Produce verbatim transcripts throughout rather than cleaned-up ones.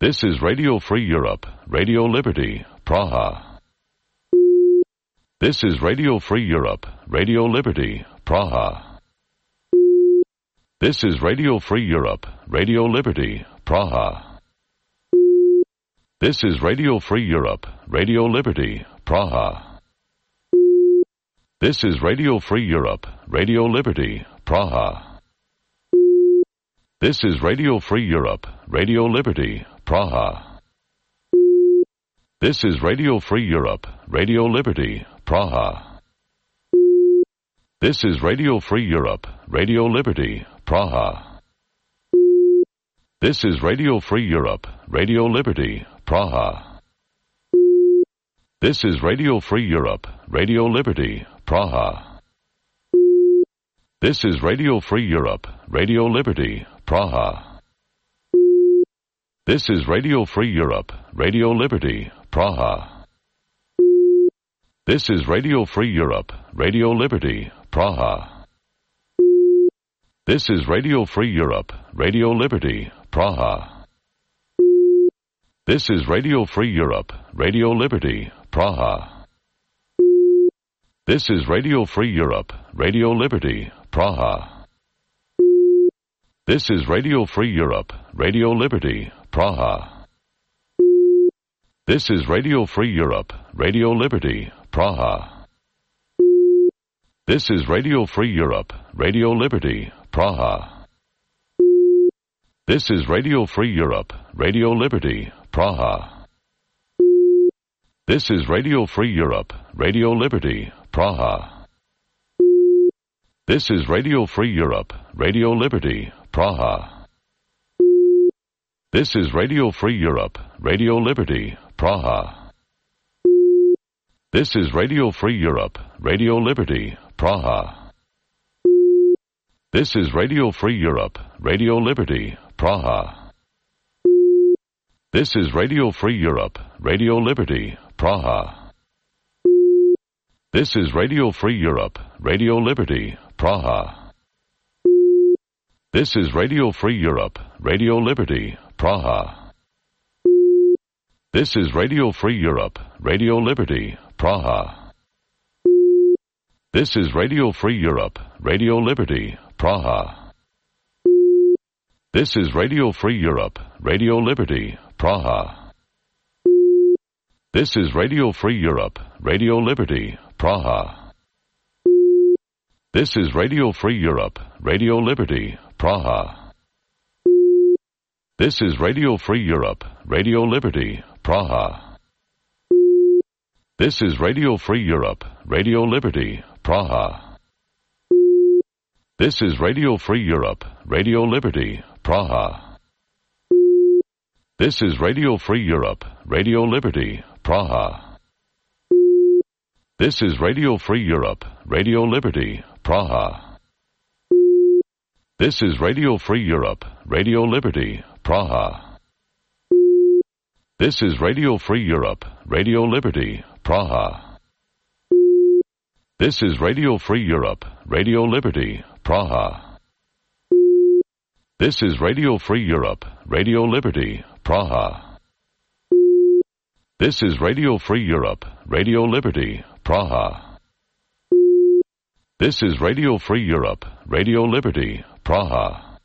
This is Radio Free Europe, Radio Liberty, Praha. This is Radio Free Europe, Radio Liberty, Praha. This is Radio Free Europe, Radio Liberty, Praha. This is Radio Free Europe, Radio Liberty, Praha. This is Radio Free Europe, Radio Liberty, Praha. This is Radio Free Europe, Radio Liberty, Praha. This is Radio Free Europe, Radio Liberty, Praha. This is Radio Free Europe, Radio Liberty, Praha. This is Radio Free Europe, Radio Liberty, Praha. This is Radio Free Europe, Radio Liberty, Praha. This is Radio Free Europe, Radio Liberty, Praha. This is Radio Free Europe, Radio Liberty, Praha. This is Radio Free Europe, Radio Liberty, Praha. This is Radio Free Europe, Radio Liberty, Praha. This is Radio Free Europe, Radio Liberty, Praha. This is Radio Free Europe, Radio Liberty, Praha. This is Radio Free Europe, Radio Liberty, Praha. This is Radio Free Europe, Radio Liberty, Praha. This is Radio Free Europe, Radio Liberty, Praha. This is Radio Free Europe, Radio Liberty, Praha. This is Radio Free Europe, Radio Liberty, Praha. This is Radio Free Europe, Radio Liberty, Praha. This is Radio Free Europe, Radio Liberty, Praha. This is Radio Free Europe, Radio Liberty, Praha. This is Radio Free Europe, Radio Liberty, Praha. This is Radio Free Europe, Radio Liberty, Praha. This is Radio Free Europe, Radio Liberty, Praha. This is Radio Free Europe, Radio Liberty, Praha. This is Radio Free Europe, Radio Liberty, Praha. This is Radio Free Europe, Radio Liberty, Praha. This is Radio Free Europe, Radio Liberty, Praha. This is Radio Free Europe, Radio Liberty, Praha. This is Radio Free Europe, Radio Liberty, Praha. This is Radio Free Europe, Radio Liberty, Praha. This is Radio Free Europe, Radio Liberty, Praha. This is Radio Free Europe, Radio Liberty, Praha. This is Radio Free Europe, Radio Liberty, Praha. This is Radio Free Europe, Radio Liberty, Praha. This is Radio Free Europe, Radio Liberty, Praha. This is Radio Free Europe, Radio Liberty, Praha. This is Radio Free Europe, Radio Liberty, Praha. This is Radio Free Europe, Radio Liberty, Praha. This is Radio Free Europe, Radio Liberty, Praha. This is Radio Free Europe, Radio Liberty, Praha.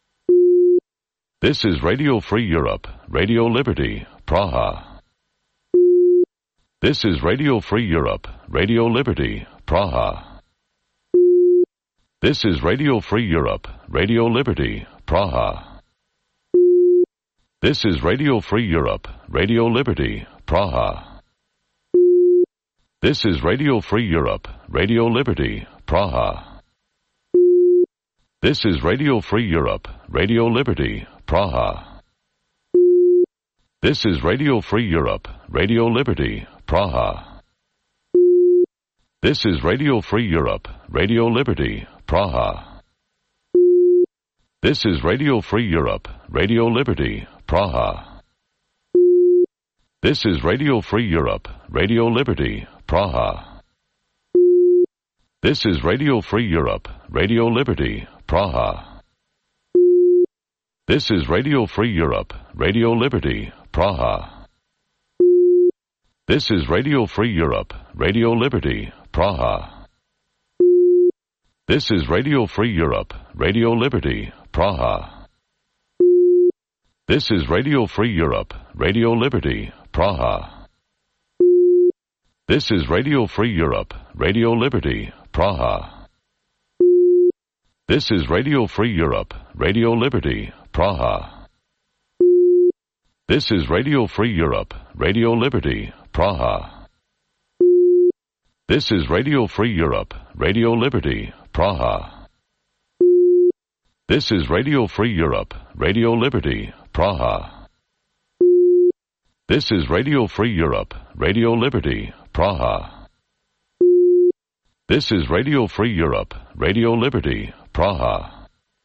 This is Radio Free Europe, Radio Liberty, Praha. This is Radio Free Europe, Radio Liberty, Praha. This is Radio Free Europe, Radio Liberty, Praha. This is Radio Free Europe, Radio Liberty, Praha. This is Radio Free Europe, Radio Liberty, Praha. This is Radio Free Europe, Radio Liberty, Praha. This is Radio Free Europe, Radio Liberty, Praha. This is Radio Free Europe, Radio Liberty, Praha. This is Radio Free Europe, Radio Liberty, Praha. This is Radio Free Europe, Radio Liberty, Praha. This is Radio Free Europe, Radio Liberty, Praha. This is Radio Free Europe, Radio Liberty, Praha. This is Radio Free Europe, Radio Liberty, Praha. This is Radio Free Europe, Radio Liberty, Praha. This is Radio Free Europe, Radio Liberty, Praha. This is Radio Free Europe, Radio Liberty, Praha. This is Radio Free Europe, Radio Liberty, Praha. This is Radio Free Europe, Radio Liberty, Praha. This is Radio Free Europe, Radio Liberty, Praha. This is Radio Free Europe, Radio Liberty, Praha. This is Radio Free Europe, Radio Liberty, Praha. This is Radio Free Europe, Radio Liberty, Praha.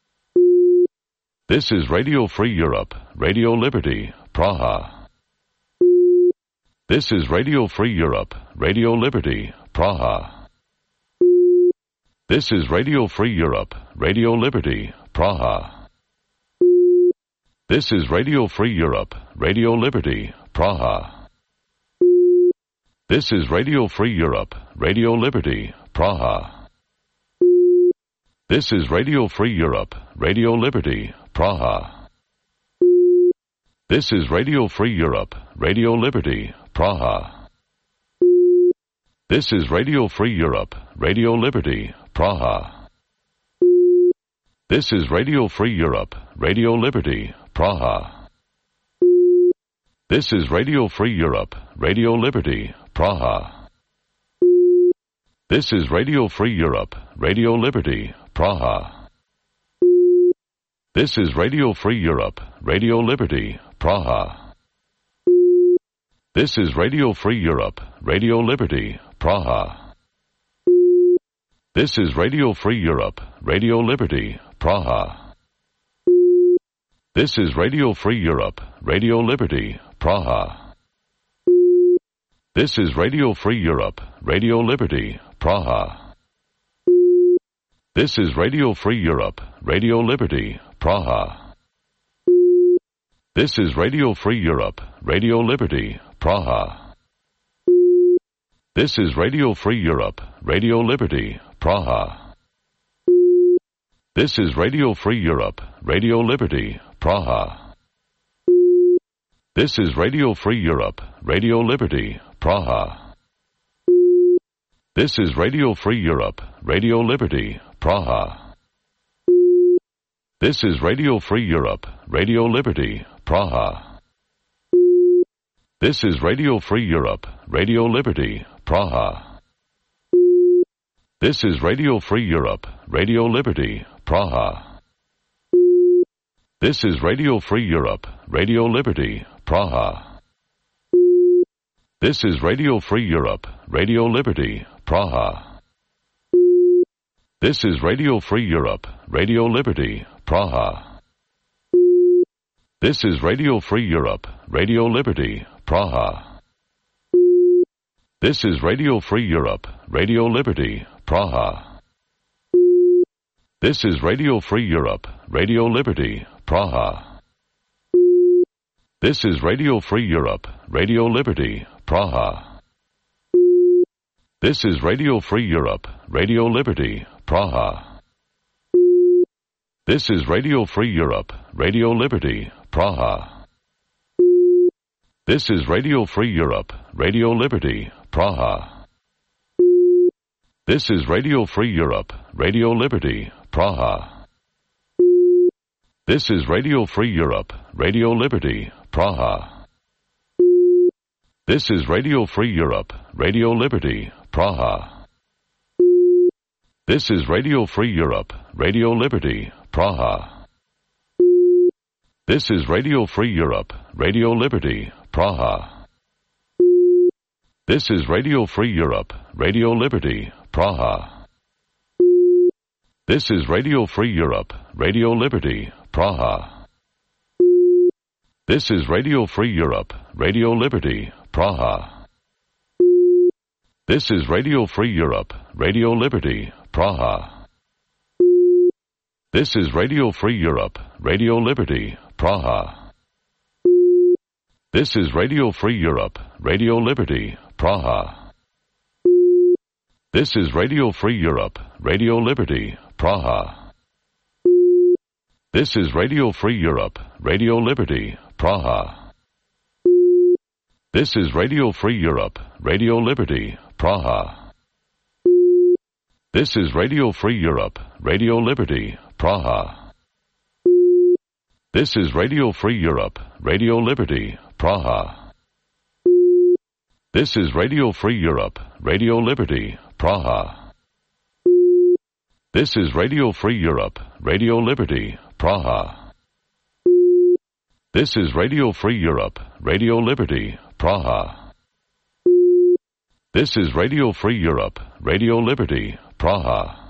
This is Radio Free Europe, Radio Liberty, Praha. This is Radio Free Europe, Radio Liberty, Praha. This is Radio Free Europe, Radio Liberty, Praha. This is Radio Free Europe, Radio Liberty, Praha. This is Radio Free Europe, Radio Liberty, Praha. This is Radio Free Europe, Radio Liberty, Praha. This is Radio Free Europe, Radio Liberty, Praha. This is Radio Free Europe, Radio Liberty, Praha. This is Radio Free Europe, Radio Liberty, Praha. This is Radio Free Europe, Radio Liberty, Praha. This is Radio Free Europe, Radio Liberty, Praha. This is Radio Free Europe, Radio Liberty, Praha. This is Radio Free Europe, Radio Liberty, Praha. This is Radio Free Europe, Radio Liberty, Praha. This is Radio Free Europe, Radio Liberty, Praha. This is Radio Free Europe, Radio Liberty, Praha. This is Radio Free Europe, Radio Liberty, Praha. This is Radio Free Europe, Radio Liberty, Praha. This is Radio Free Europe, Radio Liberty, Praha. This is Radio Free Europe, Radio Liberty, Praha. This is Radio Free Europe, Radio Liberty, Praha. This is Radio Free Europe, Radio Liberty, Praha. This is Radio Free Europe, Radio Liberty, Praha. This is Radio Free Europe, Radio Liberty, Praha. This is Radio Free Europe, Radio Liberty, Praha. This is Radio Free Europe, Radio Liberty, Praha. This is Radio Free Europe, Radio Liberty, Praha. This is Radio Free Europe, Radio Liberty, Praha. This is Radio Free Europe, Radio Liberty, Praha. This is Radio Free Europe, Radio Liberty, Praha. This is Radio Free Europe, Radio Liberty, Praha. This is Radio Free Europe, Radio Liberty, Praha. This is Radio Free Europe, Radio Liberty, Praha. This is Radio Free Europe, Radio Liberty, Praha. This is Radio Free Europe, Radio Liberty, Praha. This is Radio Free Europe, Radio Liberty, Praha. This is Radio Free Europe, Radio Liberty, Praha. This is Radio Free Europe, Radio Liberty, Praha. This is Radio Free Europe, Radio Liberty, Praha. This is Radio Free Europe, Radio Liberty, Praha. This is Radio Free Europe, Radio Liberty, Praha. This is Radio Free Europe, Radio Liberty, Praha. This is Radio Free Europe, Radio Liberty, Praha. This is Radio Free Europe, Radio Liberty, Praha. This is Radio Free Europe, Radio Liberty, Praha. This is Radio Free Europe, Radio Liberty, Praha. This is Radio Free Europe, Radio Liberty, Praha. This is Radio Free Europe, Radio Liberty, Praha. This is Radio Free Europe, Radio Liberty, Praha. This is Radio Free Europe, Radio Liberty, Praha. This is Radio Free Europe, Radio Liberty, Praha. This is Radio Free Europe, Radio Liberty, Praha. This is Radio Free Europe, Radio Liberty, Praha. This is Radio Free Europe, Radio Liberty, Praha. This is Radio Free Europe, Radio Liberty, Praha.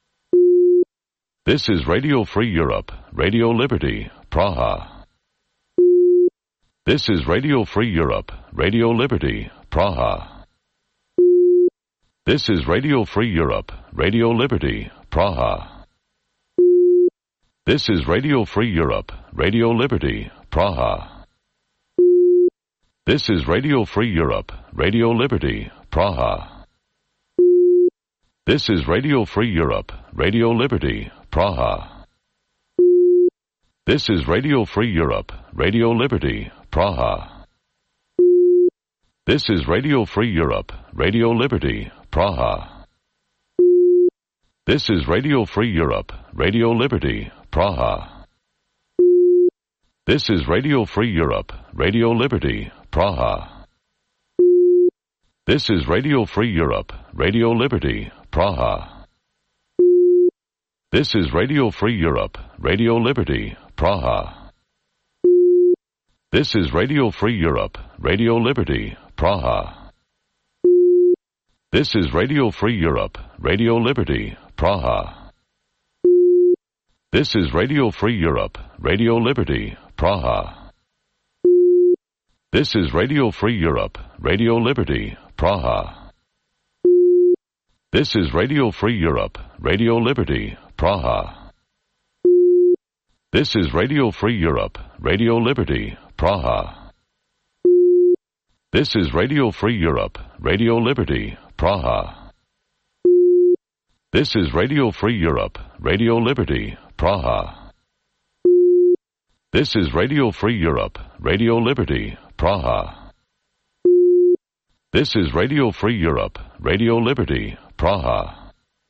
This is Radio Free Europe, Radio Liberty, Praha. This is Radio Free Europe, Radio Liberty, Praha. This is Radio Free Europe, Radio Liberty, Praha. This is Radio Free Europe, Radio Liberty, Praha. This is Radio Free Europe, Radio Liberty, Praha. This is Radio Free Europe, Radio Liberty, Praha. This is Radio Free Europe, Radio Liberty, Praha. This is Radio Free Europe, Radio Liberty, Praha. This is Radio Free Europe, Radio Liberty, Praha. This is Radio Free Europe, Radio Liberty, Praha. This is Radio Free Europe, Radio Liberty, Praha. This is Radio Free Europe, Radio Liberty, Praha. This is Radio Free Europe, Radio Liberty, Praha. This is Radio Free Europe, Radio Liberty, Praha. This is Radio Free Europe, Radio Liberty, Praha. This is Radio Free Europe, Radio Liberty, Praha. This is Radio Free Europe, Radio Liberty, Praha. This is Radio Free Europe, Radio Liberty, Praha. This is Radio Free Europe, Radio Liberty, Praha. This is Radio Free Europe, Radio Liberty, Praha. This is Radio Free Europe, Radio Liberty, Praha. This is Radio Free Europe, Radio Liberty, Praha.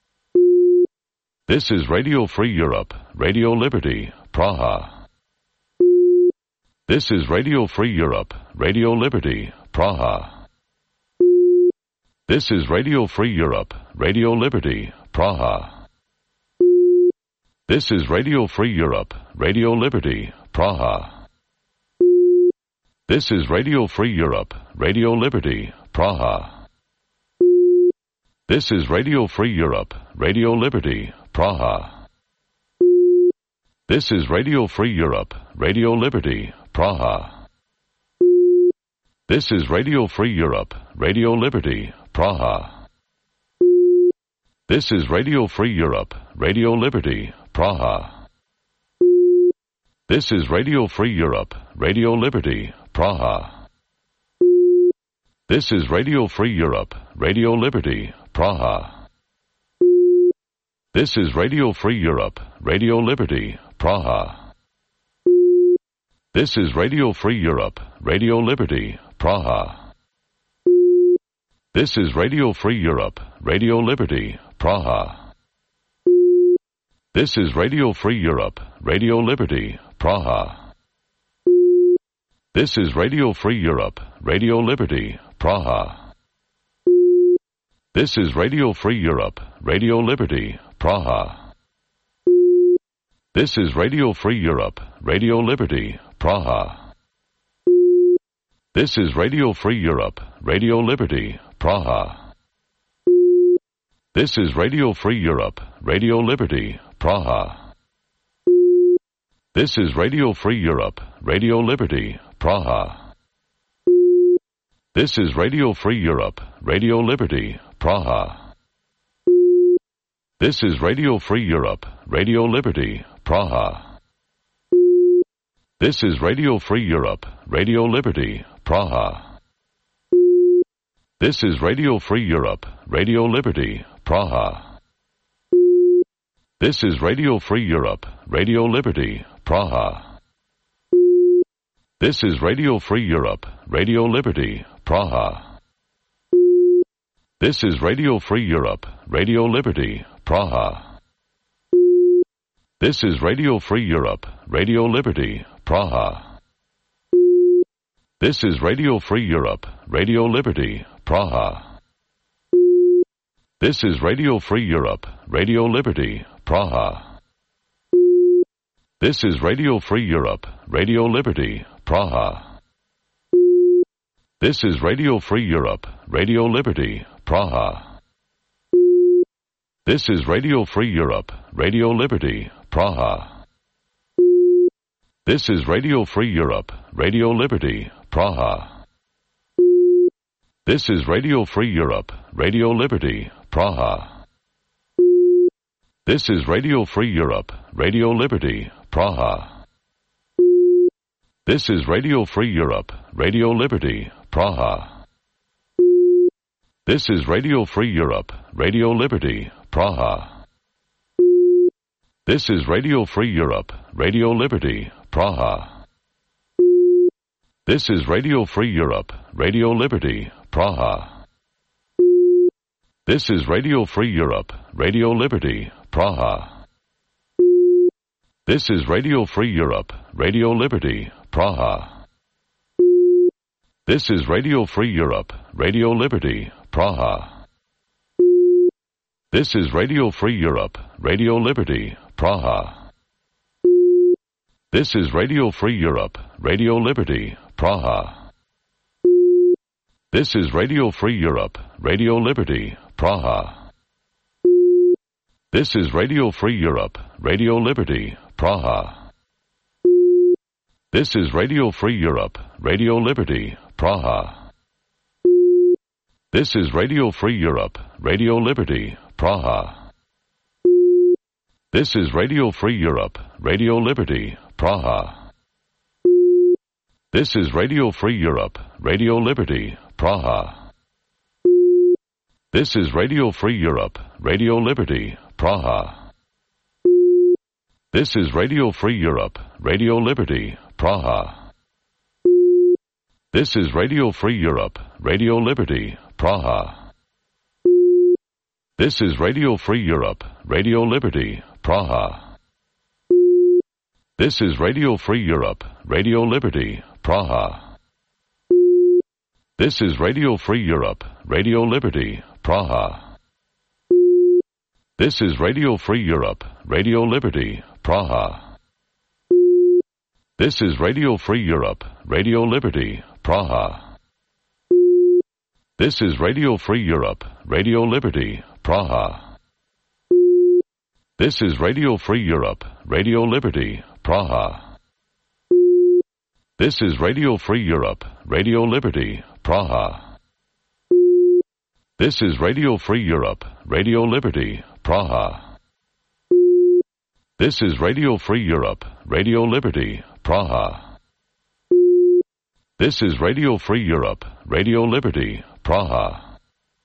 This is Radio Free Europe, Radio Liberty, Praha. This is Radio Free Europe, Radio Liberty, Praha. This is Radio Free Europe, Radio Liberty, Praha. This is Radio Free Europe, Radio Liberty, Praha. This is Radio Free Europe, Radio Liberty, Praha. This is Radio Free Europe, Radio Liberty, Praha. This is Radio Free Europe, Radio Liberty, Praha. This is Radio Free Europe, Radio Liberty, Praha. This is Radio Free Europe, Radio Liberty, Praha. This is Radio Free Europe, Radio Liberty, Praha. This is Radio Free Europe, Radio Liberty, Praha. This is Radio Free Europe, Radio Liberty, Praha. This is Radio Free Europe, Radio Liberty, Praha. This is Radio Free Europe, Radio Liberty, Praha. This is Radio Free Europe, Radio Liberty, Praha. This is Radio Free Europe, Radio Liberty, Praha. This is Radio Free Europe, Radio Liberty, Praha. This is Radio Free Europe, Radio Liberty, Praha. This is Radio Free Europe, Radio Liberty, Praha. This is Radio Free Europe, Radio Liberty, Praha. This is Radio Free Europe, Radio Liberty, Praha. This is Radio Free Europe, Radio Liberty, Praha. This is Radio Free Europe, Radio Liberty, Praha. This is Radio Free Europe, Radio Liberty, Praha. This is Radio Free Europe, Radio Liberty, Praha. This is Radio Free Europe, Radio Liberty, Praha. This is Radio Free Europe, Radio Liberty, Praha. This is Radio Free Europe, Radio Liberty, Praha. This is Radio Free Europe, Radio Liberty, Praha. This is Radio Free Europe, Radio Liberty, Praha. This is Radio Free Europe, Radio Liberty, Praha. This is Radio Free Europe, Radio Liberty, Praha. This is Radio Free Europe, Radio Liberty, Praha. This is Radio Free Europe, Radio Liberty, Praha. This is Radio Free Europe, Radio Liberty, Praha. This is Radio Free Europe, Radio Liberty, Praha. This is Radio Free Europe, Radio Liberty, Praha. This is Radio Free Europe, Radio Liberty, Praha. This is Radio Free Europe, Radio Liberty, Praha. This is Radio Free Europe, Radio Liberty, Praha. This is Radio Free Europe, Radio Liberty, Praha. This is Radio Free Europe, Radio Liberty, Praha. This is Radio Free Europe, Radio Liberty, Praha. This is Radio Free Europe, Radio Liberty, Praha. This is Radio Free Europe, Radio Liberty, Praha. This is Radio Free Europe, Radio Liberty, Praha. This is Radio Free Europe, Radio Liberty, Praha. This is Radio Free Europe, Radio Liberty, Praha. This is Radio Free Europe, Radio Liberty, Praha. This is Radio Free Europe, Radio Liberty, Praha. This is Radio Free Europe, Radio Liberty, Praha. This is Radio Free Europe, Radio Liberty, Praha. This is Radio Free Europe, Radio Liberty, Praha. This is Radio Free Europe, Radio Liberty, Praha. This is Radio Free Europe, Radio Liberty, Praha. This is Radio Free Europe, Radio Liberty, Praha. This is Radio Free Europe, Radio Liberty, Praha. This is Radio Free Europe, Radio Liberty, Praha. This is Radio Free Europe, Radio Liberty, Praha. This is Radio Free Europe, Radio Liberty, Praha. This is Radio Free Europe, Radio Liberty, Praha. This is Radio Free Europe, Radio Liberty, Praha. This is Radio Free Europe, Radio Liberty, Praha. This is Radio Free Europe, Radio Liberty, Praha. This is Radio Free Europe, Radio Liberty, Praha. This is Radio Free Europe, Radio Liberty, Praha.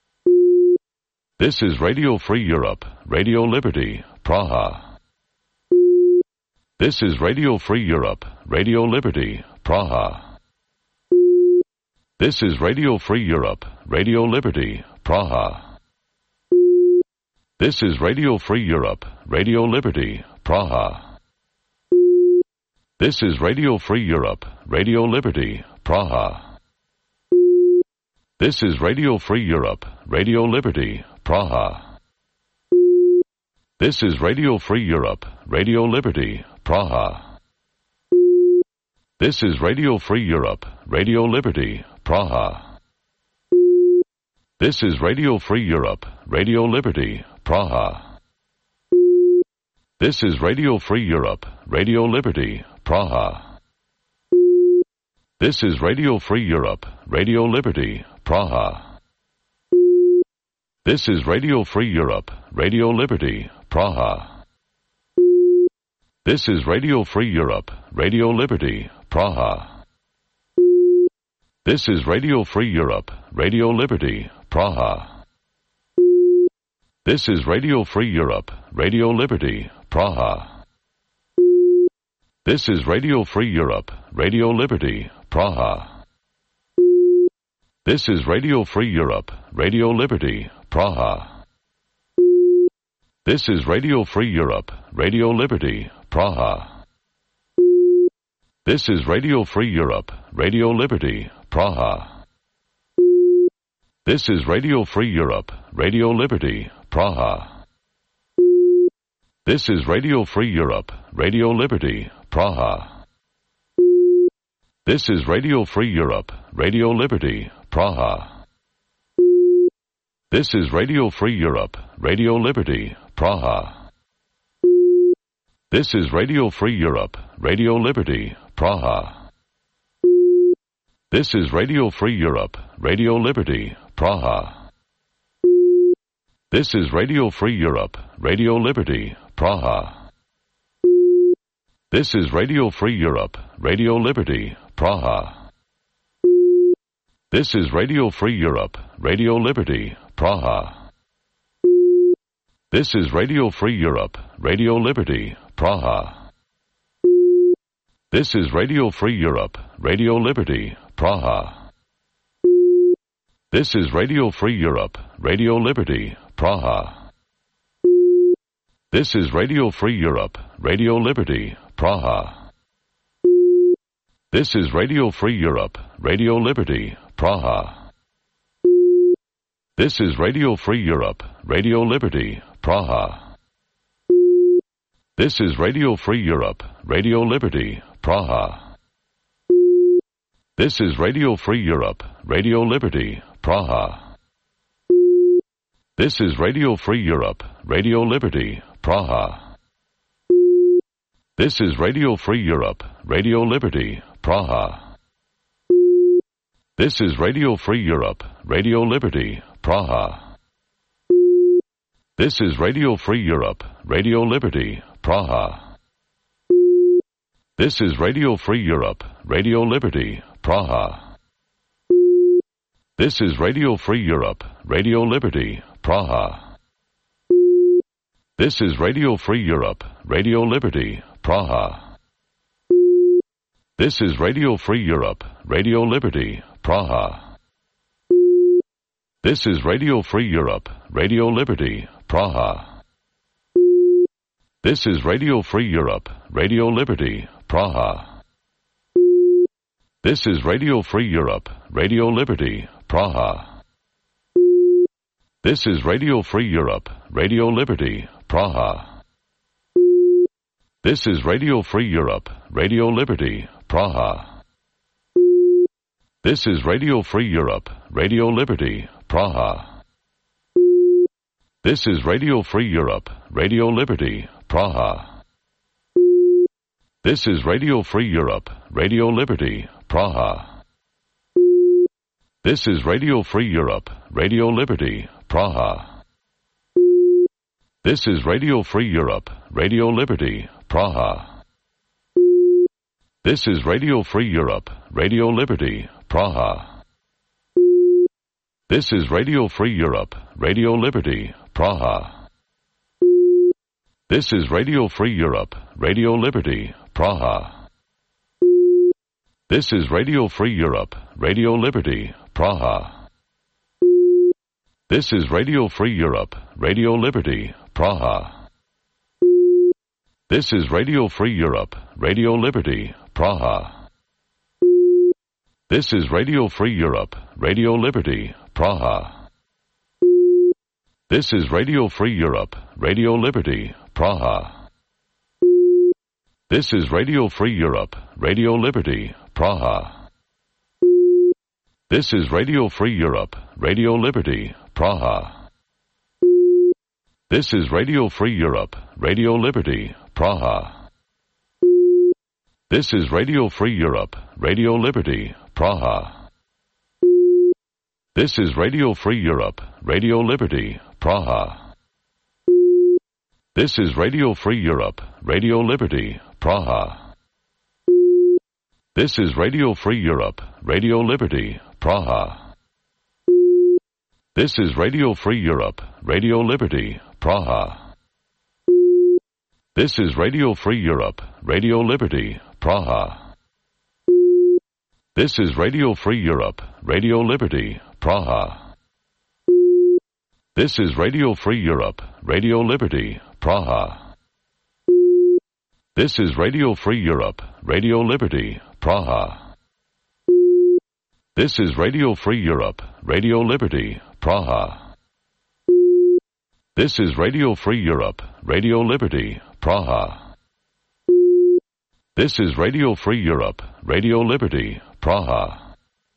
This is Radio Free Europe, Radio Liberty, Praha. This is Radio Free Europe, Radio Liberty, Praha. This is Radio Free Europe, Radio Liberty, Praha. This is Radio Free Europe, Radio Liberty, Praha. This is Radio Free Europe, Radio Liberty, Praha. This is Radio Free Europe, Radio Liberty, Praha. This is Radio Free Europe, Radio Liberty, Praha. This is Radio Free Europe, Radio Liberty, Praha. This is Radio Free Europe, Radio Liberty, Praha. This is Radio Free Europe, Radio Liberty, Praha. This is Radio Free Europe, Radio Liberty, Praha. This is Radio Free Europe, Radio Liberty, Praha. This is Radio Free Europe, Radio Liberty, Praha. This is Radio Free Europe, Radio Liberty, Praha. This is Radio Free Europe, Radio Liberty, Praha. This is Radio Free Europe, Radio Liberty, Praha. This is Radio Free Europe, Radio Liberty, Praha. This is Radio Free Europe, Radio Liberty, Praha. This is Radio Free Europe, Radio Liberty, Praha. This is Radio Free Europe, Radio Liberty, Praha. This is Radio Free Europe, Radio Liberty, Praha. This is Radio Free Europe, Radio Liberty, Praha. This is Radio Free Europe, Radio Liberty, Praha. This is Radio Free Europe, Radio Liberty, Praha. This is Radio Free Europe, Radio Liberty, Praha. This is Radio Free Europe, Radio Liberty, Praha. This is Radio Free Europe, Radio Liberty, Praha. This is Radio Free Europe, Radio Liberty, Praha. This is Radio Free Europe, Radio Liberty, Praha. This is Radio Free Europe, Radio Liberty, Praha. This is Radio Free Europe, Radio Liberty, Praha. This is Radio Free Europe, Radio Liberty, Praha. This is Radio Free Europe, Radio Liberty, Praha. This is Radio Free Europe, Radio Liberty, Praha. This is Radio Free Europe, Radio Liberty, Praha. This is Radio Free Europe, Radio Liberty, Praha. This is Radio Free Europe, Radio Liberty, Praha. This is Radio Free Europe, Radio Liberty, Praha. This is Radio Free Europe, Radio Liberty, Praha. This is Radio Free Europe, Radio Liberty, Praha. This is Radio Free Europe, Radio Liberty, Praha. This is Radio Free Europe, Radio Liberty, Praha. This is Radio Free Europe, Radio Liberty, Praha. This is Radio Free Europe, Radio Liberty, Praha. This is Radio Free Europe, Radio Liberty, Praha. This is Radio Free Europe, Radio Liberty, Praha. This is Radio Free Europe, Radio Liberty, Praha. This is Radio Free Europe, Radio Liberty, Praha. This is Radio Free Europe, Radio Liberty, Praha. This is Radio Free Europe, Radio Liberty, Praha. This is Radio Free Europe, Radio Liberty, Praha. This is Radio Free Europe, Radio Liberty, Praha. This is Radio Free Europe, Radio Liberty, Praha. This is Radio Free Europe, Radio Liberty, Praha. This is Radio Free Europe, Radio Liberty, Praha. This is Radio Free Europe, Radio Liberty, Praha. This is Radio Free Europe, Radio Liberty, Praha. This is Radio Free Europe, Radio Liberty, Praha. This is Radio Free Europe, Radio Liberty, Praha. This is Radio Free Europe, Radio Liberty, Praha. This is Radio Free Europe, Radio Liberty, Praha. This is Radio Free Europe, Radio Liberty, Praha. This is Radio Free Europe, Radio Liberty, Praha. This is Radio Free Europe, Radio Liberty, Praha. This is Radio Free Europe, Radio Liberty, Praha. This is Radio Free Europe, Radio Liberty, Praha. This is Radio Free Europe, Radio Liberty, Praha. This is Radio Free Europe, Radio Liberty, Praha. This is Radio Free Europe, Radio Liberty, Praha. This is Radio Free Europe, Radio Liberty, Praha. This is Radio Free Europe, Radio Liberty, Praha. This is Radio Free Europe, Radio Liberty, Praha. This is Radio Free Europe, Radio Liberty, Praha. This is Radio Free Europe, Radio Liberty, Praha. This is Radio Free Europe, Radio Liberty, Praha. This is Radio Free Europe, Radio Liberty, Praha. This is Radio Free Europe, Radio Liberty, Praha.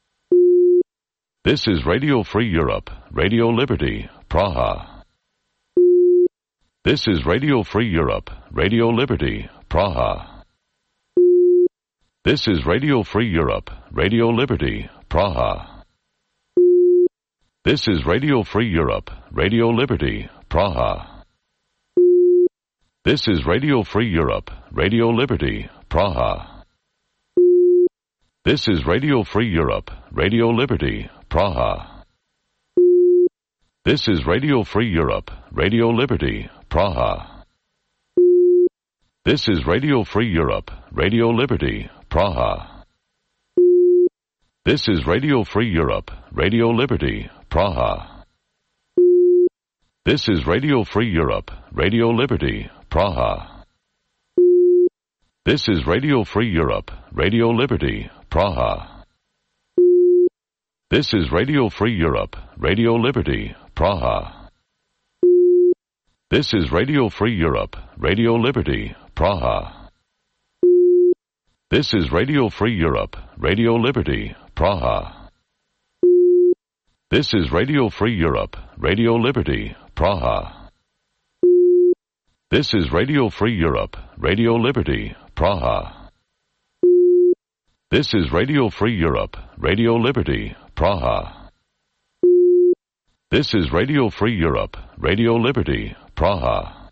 This is Radio Free Europe, Radio Liberty, Praha. This is Radio Free Europe, Radio Liberty, Praha. This is Radio Free Europe, Radio Liberty, Praha. This is Radio Free Europe, Radio Liberty, Praha. This is Radio Free Europe, Radio Liberty, Praha. This is Radio Free Europe, Radio Liberty, Praha. This is Radio Free Europe, Radio Liberty, Praha. This is Radio Free Europe, Radio Liberty, Praha. This is Radio Free Europe, Radio Liberty, Praha. This is Radio Free Europe, Radio Liberty, Praha. This is Radio Free Europe, Radio Liberty, Praha. This is Radio Free Europe, Radio Liberty, Praha. This is Radio Free Europe, Radio Liberty, Praha. This is Radio Free Europe, Radio Liberty, Praha. This is Radio Free Europe, Radio Liberty, Praha. This is Radio Free Europe, Radio Liberty, Praha. This is Radio Free Europe, Radio Liberty, Praha. This is Radio Free Europe, Radio Liberty, Praha.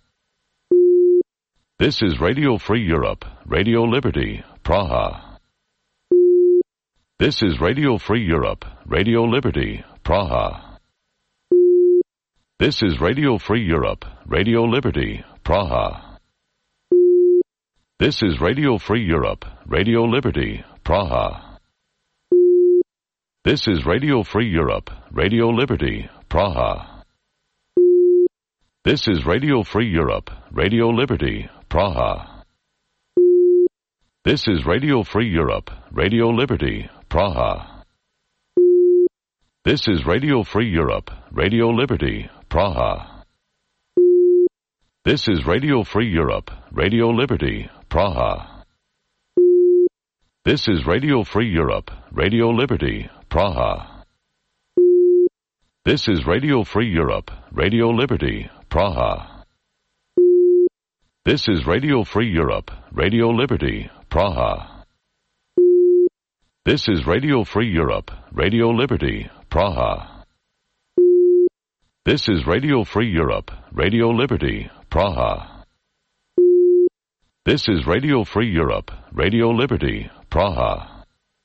This is Radio Free Europe, Radio Liberty, Praha. This is Radio Free Europe, Radio Liberty, Praha. This is Radio Free Europe, Radio Liberty, Praha. This is Radio Free Europe, Radio Liberty, Praha. This is Radio Free Europe, Radio Liberty, Praha. This is Radio Free Europe, Radio Liberty, Praha. This is Radio Free Europe, Radio Liberty, Praha. This is Radio Free Europe, Radio Liberty, Praha. This is Radio Free Europe, Radio Liberty, Praha. This is Radio Free Europe, Radio Liberty, Praha. This is Radio Free Europe, Radio Liberty, Praha. This is Radio Free Europe, Radio Liberty, Praha. This is Radio Free Europe, Radio Liberty, Praha. This is Radio Free Europe, Radio Liberty, Praha. This is Radio Free Europe, Radio Liberty, Praha.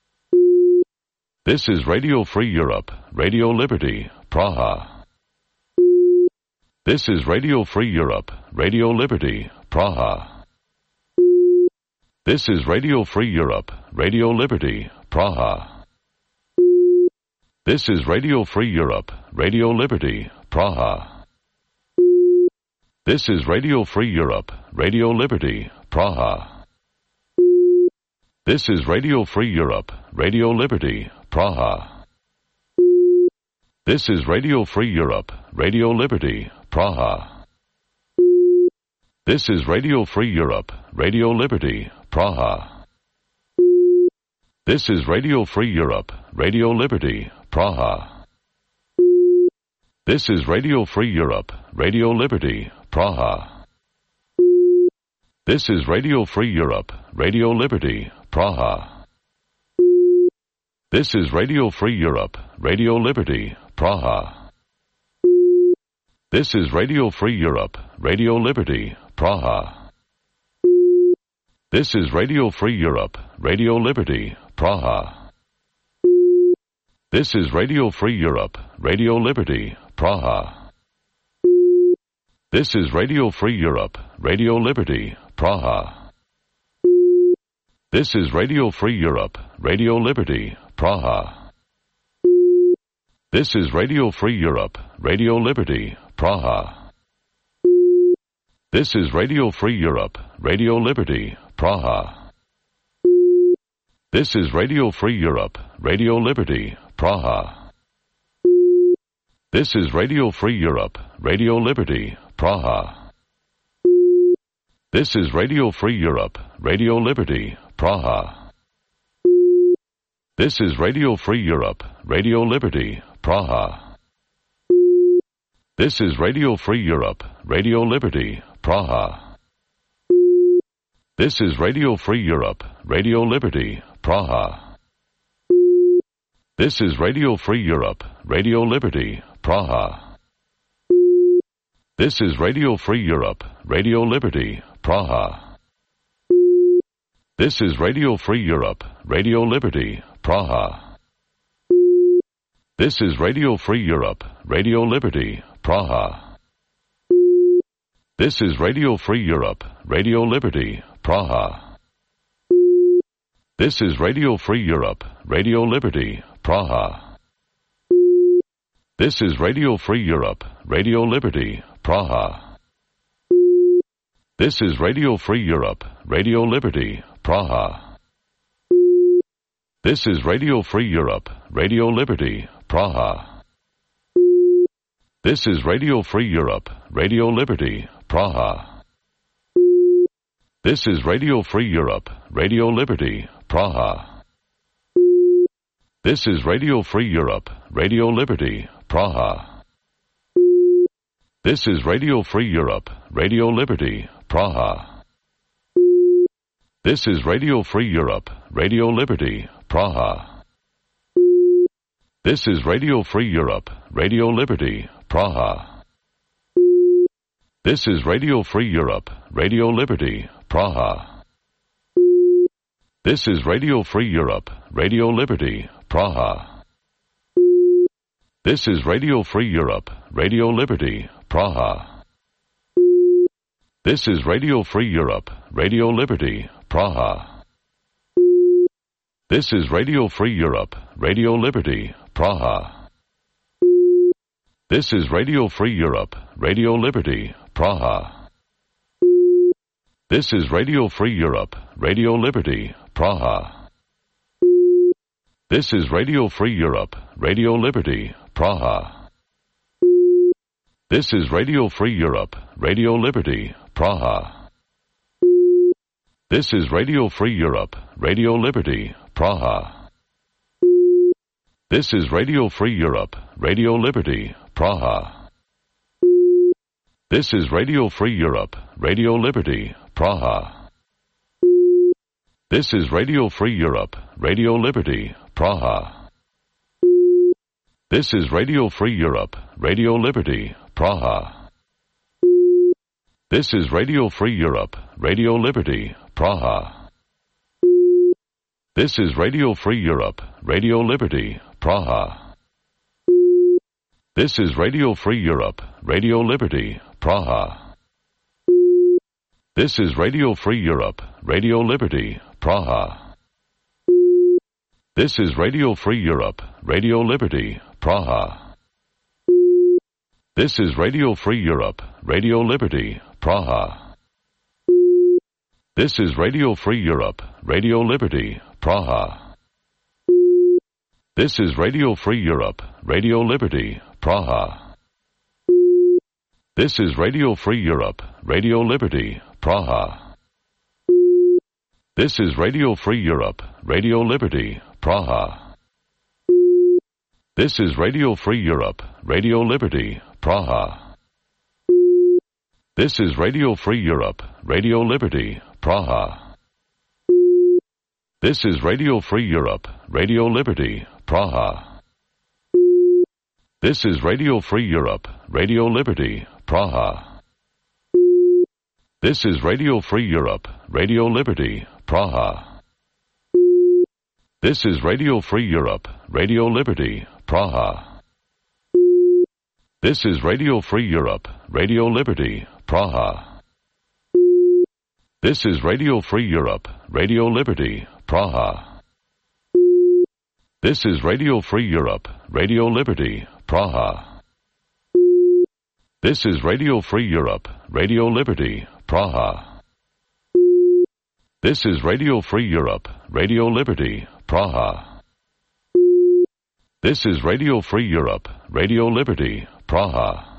This is Radio Free Europe, Radio Liberty, Praha. This is Radio Free Europe, Radio Liberty, Praha. This is Radio Free Europe, Radio Liberty, Praha. This is Radio Free Europe, Radio Liberty, Praha. This is Radio Free Europe, Radio Liberty, Praha. This is Radio Free Europe, Radio Liberty, Praha. This is Radio Free Europe, Radio Liberty, Praha. This is Radio Free Europe, Radio Liberty, Praha. This is Radio Free Europe, Radio Liberty, Praha. This is Radio Free Europe, Radio Liberty, Praha. This is Radio Free Europe, Radio Liberty, Praha. This is Radio Free Europe, Radio Liberty, Praha. This is Radio Free Europe, Radio Liberty, Praha. This is Radio Free Europe, Radio Liberty, Praha. This is Radio Free Europe, Radio Liberty, Praha. This is Radio Free Europe, Radio Liberty, Praha. This is Radio Free Europe, Radio Liberty, Praha. This is Radio Free Europe, Radio Liberty, Praha. This is Radio Free Europe, Radio Liberty, Praha. This is Radio Free Europe, Radio Liberty, Praha. This is Radio Free Europe, Radio Liberty, Praha. This is Radio Free Europe, Radio Liberty, Praha. This is Radio Free Europe, Radio Liberty, Praha. This is Radio Free Europe, Radio Liberty, Praha. This is Radio Free Europe, Radio Liberty, Praha. This is Radio Free Europe, Radio Liberty, Praha. This is Radio Free Europe, Radio Liberty, Praha. This is Radio Free Europe, Radio Liberty, Praha. This is Radio Free Europe, Radio Liberty, Praha. This is Radio Free Europe, Radio Liberty, Praha. This is Radio Free Europe, Radio Liberty, Praha. This is Radio Free Europe, Radio Liberty, Praha. This is Radio Free Europe, Radio Liberty, Praha. This is Radio Free Europe, Radio Liberty, Praha. This is Radio Free Europe, Radio Liberty, Praha. This is Radio Free Europe, Radio Liberty, Praha. This is Radio Free Europe, Radio Liberty, Praha. This is Radio Free Europe, Radio Liberty, Praha. This is Radio Free Europe, Radio Liberty, Praha. This is Radio Free Europe, Radio Liberty, Praha. This is Radio Free Europe, Radio Liberty, Praha. This is Radio Free Europe, Radio Liberty, Praha. This is Radio Free Europe, Radio Liberty, Praha. This is Radio Free Europe, Radio Liberty, Praha. This is Radio Free Europe, Radio Liberty, Praha. This is Radio Free Europe, Radio Liberty, Praha. This is Radio Free Europe, Radio Liberty, Praha. This is Radio Free Europe, Radio Liberty, Praha. This is Radio Free Europe, Radio Liberty, Praha. This is Radio Free Europe, Radio Liberty, Praha. This is Radio Free Europe, Radio Liberty, Praha. This is Radio Free Europe, Radio Liberty, Praha. This is Radio Free Europe, Radio Liberty, Praha. This is Radio Free Europe, Radio Liberty, Praha. This is Radio Free Europe, Radio Liberty, Praha. This is Radio Free Europe, Radio Liberty, Praha. This is Radio Free Europe, Radio Liberty, Praha. This is Radio Free Europe, Radio Liberty, Praha. This is Radio Free Europe, Radio Liberty, Praha. This is Radio Free Europe, Radio Liberty, Praha. This is Radio Free Europe, Radio Liberty, Praha. This is Radio Free Europe, Radio Liberty, Praha. This is Radio Free Europe, Radio Liberty, Praha. This is Radio Free Europe, Radio Liberty, Praha. This is Radio Free Europe, Radio Liberty, Praha. This is Radio Free Europe, Radio Liberty, Praha. This is Radio Free Europe, Radio Liberty, Praha. This is Radio Free Europe, Radio Liberty, Praha. This is Radio Free Europe, Radio Liberty, Praha. This is Radio Free Europe, Radio Liberty, Praha. This is Radio Free Europe, Radio Liberty, Praha. This is Radio Free Europe, Radio Liberty, Praha. This is Radio Free Europe, Radio Liberty, Praha. This is Radio Free Europe, Radio Liberty, Praha. This is Radio Free Europe, Radio Liberty, Praha. This is Radio Free Europe, Radio Liberty, Praha.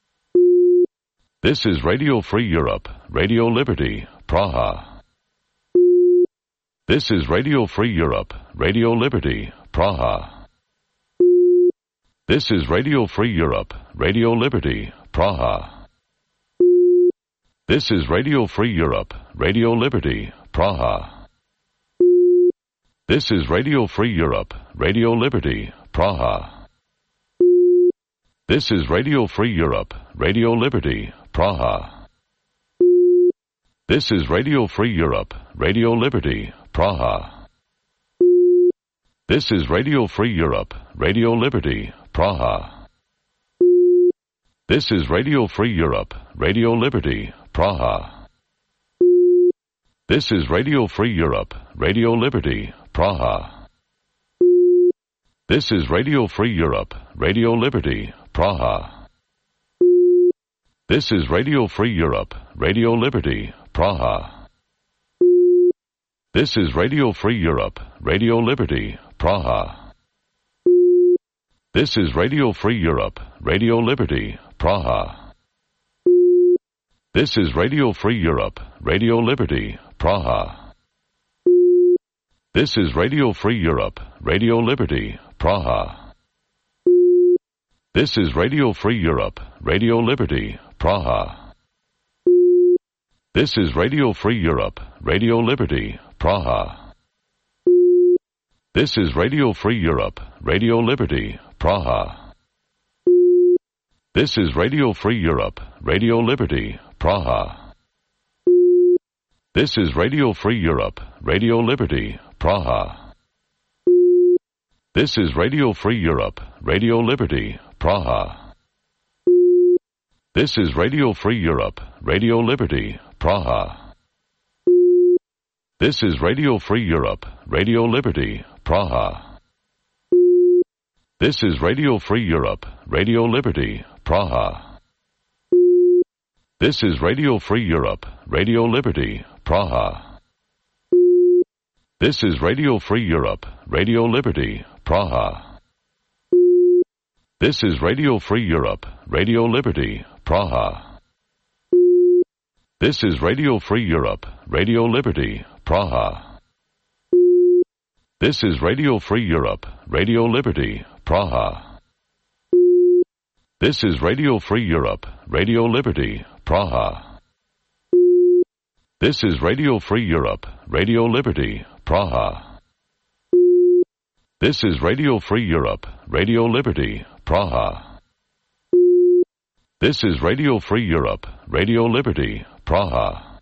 This is Radio Free Europe, Radio Liberty, Praha. This is Radio Free Europe, Radio Liberty, Praha. This is Radio Free Europe, Radio Liberty, Praha. This is Radio Free Europe, Radio Liberty, Praha. This is Radio Free Europe, Radio Liberty, Praha. This is Radio Free Europe, Radio Liberty, Praha. This is Radio Free Europe, Radio Liberty, Praha. This is Radio Free Europe, Radio Liberty, Praha. This is Radio Free Europe, Radio Liberty, Praha. This is Radio Free Europe, Radio Liberty, Praha. This is Radio Free Europe, Radio Liberty, Praha. This is Radio Free Europe, Radio Liberty, Praha. This is Radio Free Europe, Radio Liberty, Praha. This is Radio Free Europe, Radio Liberty, Praha. This is Radio Free Europe, Radio Liberty, Praha. This is Radio Free Europe, Radio Liberty, Praha. This is Radio Free Europe, Radio Liberty, Praha. This is Radio Free Europe, Radio Liberty, Praha. This is Radio Free Europe, Radio Liberty, Praha. This is Radio Free Europe, Radio Liberty, Praha. This is Radio Free Europe, Radio Liberty, Praha. This is Radio Free Europe, Radio Liberty, Praha. This is Radio Free Europe, Radio Liberty, Praha. This is Radio Free Europe, Radio Liberty, Praha. This is Radio Free Europe, Radio Liberty, Praha. This is Radio Free Europe, Radio Liberty, Praha. This is Radio Free Europe, Radio Liberty, Praha. This is Radio Free Europe, Radio Liberty, Praha. This is Radio Free Europe, Radio Liberty, Praha. This is Radio Free Europe, Radio Liberty, Praha. This is Radio Free Europe, Radio Liberty, Praha. This is Radio Free Europe, Radio Liberty, Praha. This is Radio Free Europe, Radio Liberty, Praha. This is Radio Free Europe, Radio Liberty, Praha.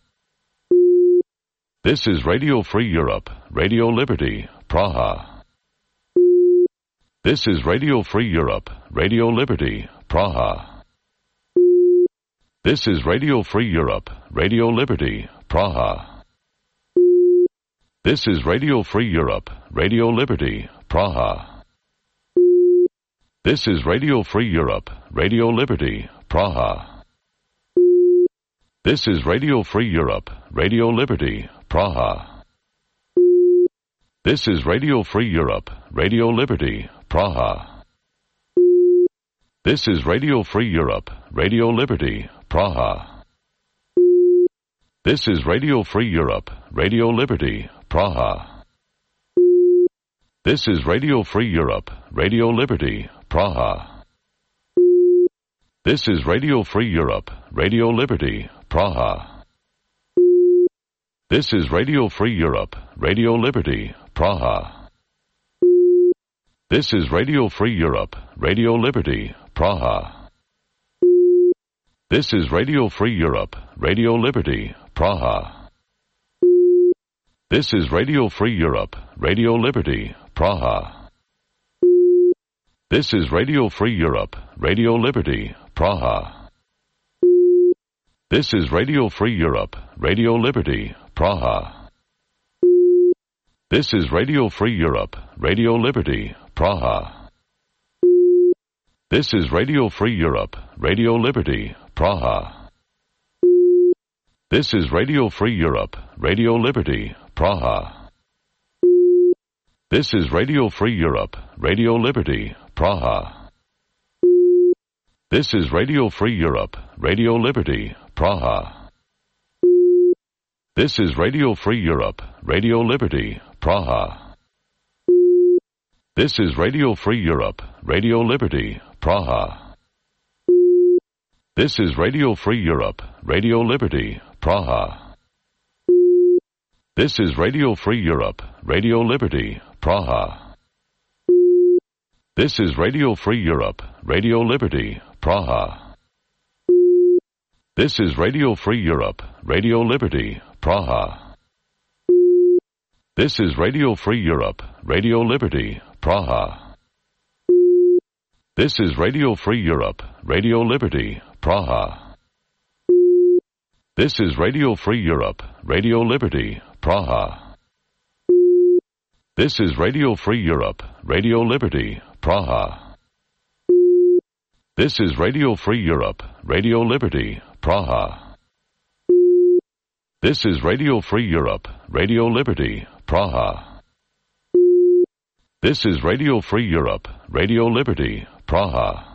This is Radio Free Europe, Radio Liberty, Praha. This is Radio Free Europe, Radio Liberty, Praha. This is Radio Free Europe, Radio Liberty, Praha. This is Radio Free Europe, Radio Liberty, Praha. This is Radio Free Europe, Radio Liberty, Praha. This is Radio Free Europe, Radio Liberty, Praha. This is Radio Free Europe, Radio Liberty, Praha. This is Radio Free Europe, Radio Liberty, Praha. This is Radio Free Europe, Radio Liberty, Praha. This is Radio Free Europe, Radio Liberty, Praha. This is Radio Free Europe, Radio Liberty, Praha. This is Radio Free Europe, Radio Liberty, Praha. This is Radio Free Europe, Radio Liberty, Praha. This is Radio Free Europe, Radio Liberty, Praha. This is Radio Free Europe, Radio Liberty, Praha. This is Radio Free Europe, Radio Liberty, Praha. This is Radio Free Europe, Radio Liberty, Praha. This is Radio Free Europe, Radio Liberty, Praha. This is Radio Free Europe, Radio Liberty, Praha. This is Radio Free Europe, Radio Liberty, Praha. This is Radio Free Europe, Radio Liberty, Praha. This is Radio Free Europe, Radio Liberty, Praha. This is Radio Free Europe, Radio Liberty, Praha. This is Radio Free Europe, Radio Liberty, Praha. This is Radio Free Europe, Radio Liberty, Praha. This is Radio Free Europe, Radio Liberty, Praha. This is Radio Free Europe, Radio Liberty, Praha. This is Radio Free Europe, Radio Liberty, Praha. This is Radio Free Europe, Radio Liberty, Praha. This is Radio Free Europe, Radio Liberty, Praha. This is Radio Free Europe, Radio Liberty, Praha. This is Radio Free Europe, Radio Liberty, Praha. This is Radio Free Europe, Radio Liberty, Praha. This is Radio Free Europe, Radio Liberty, Praha. This is Radio Free Europe, Radio Liberty, Praha.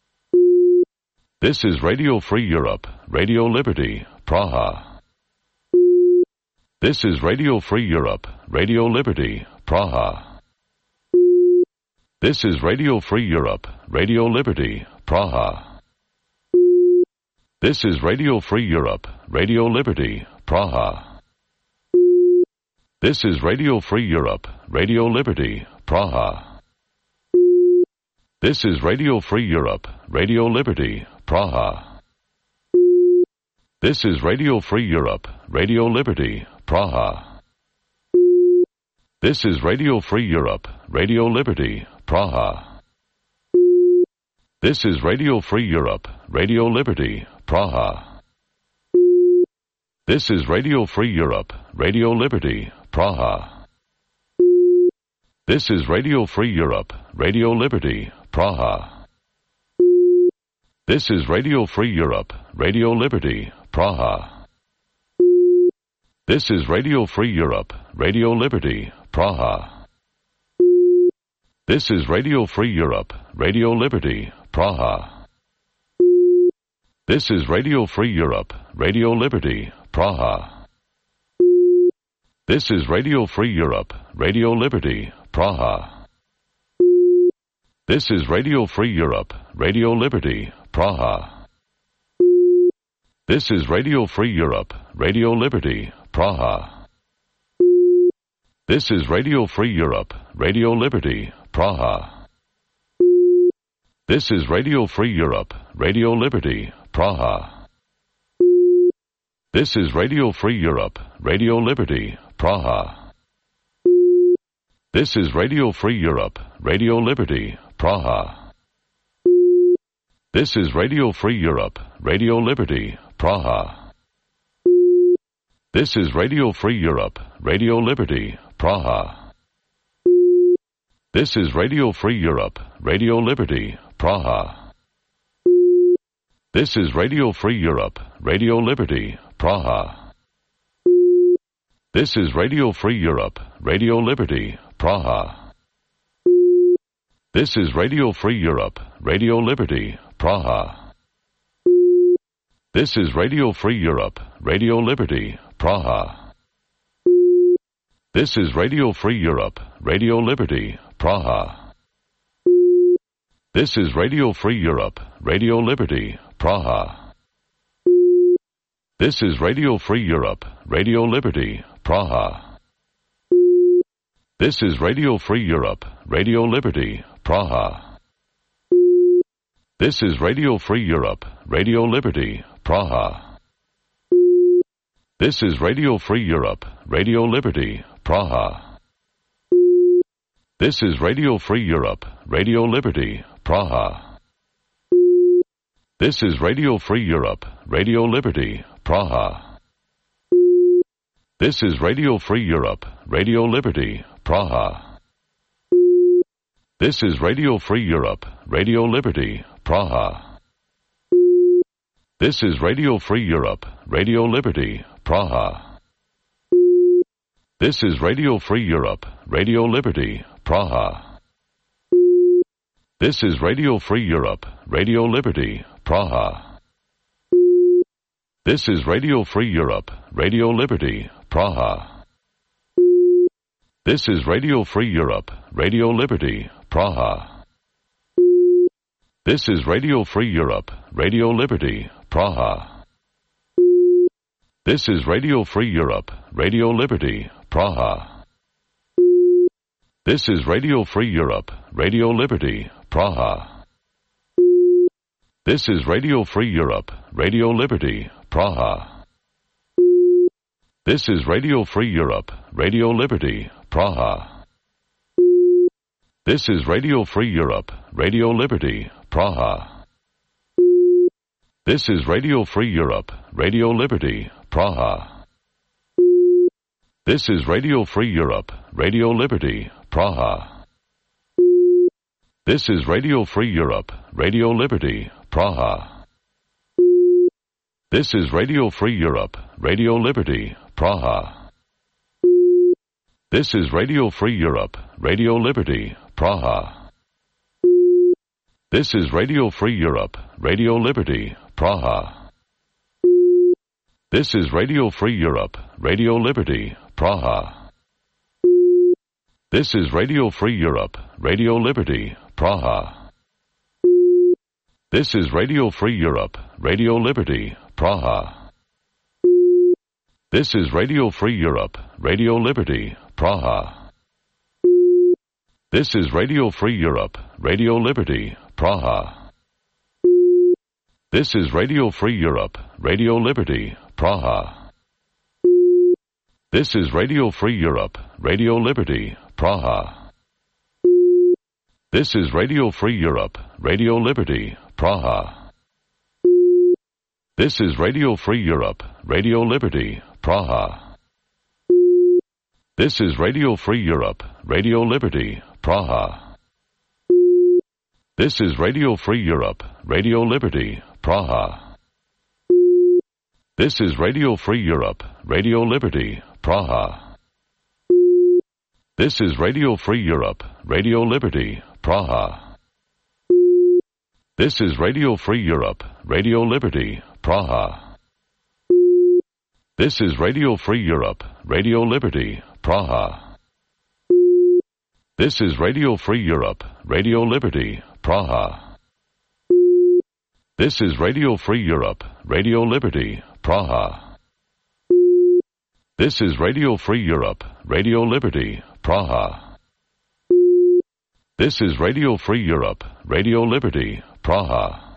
This is Radio Free Europe, Radio Liberty, Praha. This is Radio Free Europe, Radio Liberty, Praha. This is Radio Free Europe, Radio Liberty, Praha. This is Radio Free Europe, Radio Liberty, Praha. This is Radio Free Europe, Radio Liberty, Praha. This is Radio Free Europe, Radio Liberty, Praha. This is Radio Free Europe, Radio Liberty, Praha. This is Radio Free Europe, Radio Liberty, Praha. This is Radio Free Europe, Radio Liberty, Praha. This is Radio Free Europe, Radio Liberty, Praha. This is Radio Free Europe, Radio Liberty, Praha. This is Radio Free Europe, Radio Liberty, Praha. This is Radio Free Europe, Radio Liberty, Praha. This is Radio Free Europe, Radio Liberty, Praha. This is Radio Free Europe, Radio Liberty, Praha. This is Radio Free Europe, Radio Liberty, Praha. This is Radio Free Europe, Radio Liberty, Praha. This is Radio Free Europe, Radio Liberty, Praha. This is Radio Free Europe, Radio Liberty, Praha. This is Radio Free Europe, Radio Liberty, Praha. This is Radio Free Europe, Radio Liberty, Praha. This is Radio Free Europe, Radio Liberty, Praha. This is Radio Free Europe, Radio Liberty, Praha. This is Radio Free Europe, Radio Liberty, Praha. This is Radio Free Europe, Radio Liberty, Praha. This is Radio Free Europe, Radio Liberty, Praha. This is Radio Free Europe, Radio Liberty, Praha. This is Radio Free Europe, Radio Liberty, Praha. This is Radio Free Europe, Radio Liberty, Praha. This is Radio Free Europe, Radio Liberty, Praha. This is Radio Free Europe, Radio Liberty, Praha. This is Radio Free Europe, Radio Liberty, Praha. This is Radio Free Europe, Radio Liberty, Praha. This is Radio Free Europe, Radio Liberty, Praha. This is Radio Free Europe, Radio Liberty, Praha. This is Radio Free Europe, Radio Liberty, Praha. This is Radio Free Europe, Radio Liberty, Praha. This is Radio Free Europe, Radio Liberty, Praha. This is Radio Free Europe, Radio Liberty, Praha. This is Radio Free Europe, Radio Liberty, Praha. This is Radio Free Europe, Radio Liberty, Praha. This is Radio Free Europe, Radio Liberty, Praha. This is Radio Free Europe, Radio Liberty, Praha. This is Radio Free Europe, Radio Liberty, Praha. This is Radio Free Europe, Radio Liberty, Praha. This is Radio Free Europe, Radio Liberty, Praha. This is Radio Free Europe, Radio Liberty, Praha. This is Radio Free Europe, Radio Liberty, Praha. This is Radio Free Europe, Radio Liberty, Praha. This is Radio Free Europe, Radio Liberty, Praha. This is Radio Free Europe, Radio Liberty, Praha. This is Radio Free Europe, Radio Liberty, Praha. This is Radio Free Europe, Radio Liberty, Praha. This is Radio Free Europe, Radio Liberty, Praha. This is Radio Free Europe, Radio Liberty, Praha. This is Radio Free Europe, Radio Liberty, Praha. This is Radio Free Europe, Radio Liberty, Praha. This is Radio Free Europe, Radio Liberty, Praha. This is Radio Free Europe, Radio Liberty, Praha. This is Radio Free Europe, Radio Liberty, Praha. This is Radio Free Europe, Radio Liberty, Praha. This is Radio Free Europe, Radio Liberty, Praha. This is Radio Free Europe, Radio Liberty, Praha. This is Radio Free Europe, Radio Liberty, Praha. This is Radio Free Europe, Radio Liberty, Praha. This is Radio Free Europe, Radio Liberty, Praha. This is Radio Free Europe, Radio Liberty, Praha. This is Radio Free Europe, Radio Liberty, Praha. This is Radio Free Europe, Radio Liberty, Praha. This is Radio Free Europe, Radio Liberty, Praha. This is Radio Free Europe, Radio Liberty, Praha. This is Radio Free Europe, Radio Liberty, Praha. This is Radio Free Europe, Radio Liberty, Praha. This is Radio Free Europe, Radio Liberty, Praha. This is Radio Free Europe, Radio Liberty, Praha.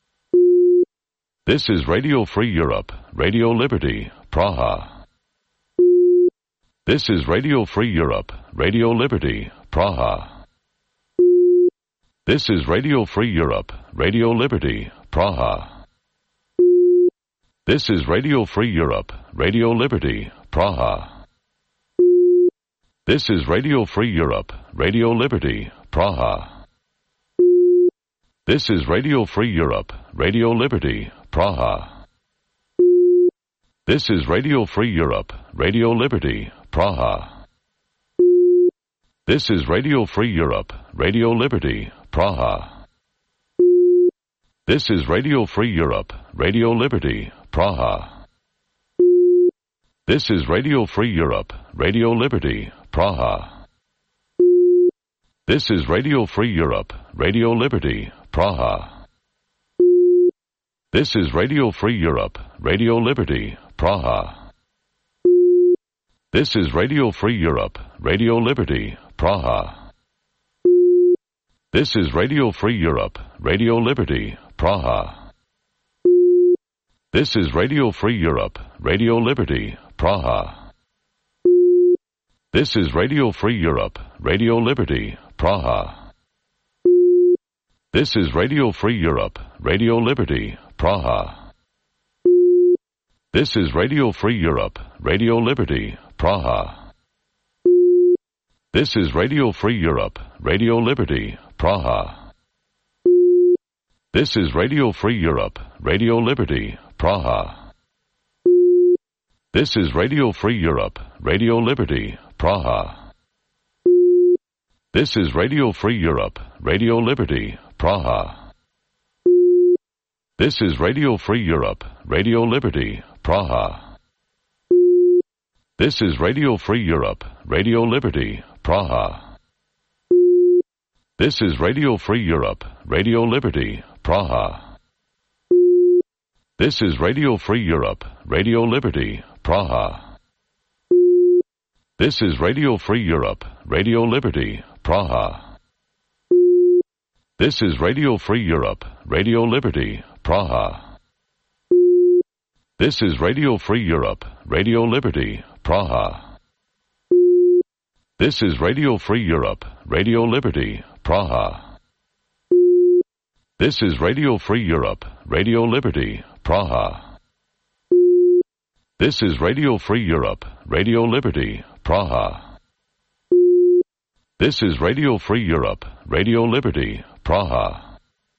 This is Radio Free Europe, Radio Liberty, Praha. This is Radio Free Europe, Radio Liberty, Praha. This is Radio Free Europe, Radio Liberty, Praha. This is Radio Free Europe, Radio Liberty, Praha. This is Radio Free Europe, Radio Liberty, Praha. This is Radio Free Europe, Radio Liberty, Praha. This is Radio Free Europe, Radio Liberty, Praha. This is Radio Free Europe, Radio Liberty, Praha. This is Radio Free Europe, Radio Liberty, Praha. This is Radio Free Europe, Radio Liberty, Praha. This is Radio Free Europe, Radio Liberty, Praha. This is Radio Free Europe, Radio Liberty, Praha. This is Radio Free Europe, Radio Liberty, Praha. This is Radio Free Europe, Radio Liberty, Praha. This is Radio Free Europe, Radio Liberty, Praha. This is Radio Free Europe, Radio Liberty, Praha. This is Radio Free Europe, Radio Liberty, Praha. This is Radio Free Europe, Radio Liberty, Praha. This is Radio Free Europe, Radio Liberty, Praha. This is Radio Free Europe, Radio Liberty, Praha. This is Radio Free Europe, Radio Liberty, Praha. This is Radio Free Europe, Radio Liberty, Praha. This is Radio Free Europe, Radio Liberty, Praha. This is Radio Free Europe, Radio Liberty, Praha. This is Radio Free Europe, Radio Liberty, Praha. This is Radio Free Europe, Radio Liberty, Praha. This is Radio Free Europe, Radio Liberty, Praha. This is Radio Free Europe, Radio Liberty, Praha. This is Radio Free Europe, Radio Liberty, Praha. This is Radio Free Europe, Radio Liberty, Praha. This is Radio Free Europe, Radio Liberty, Praha. This is Radio Free Europe, Radio Liberty, Praha. This is Radio Free Europe, Radio Liberty, Praha.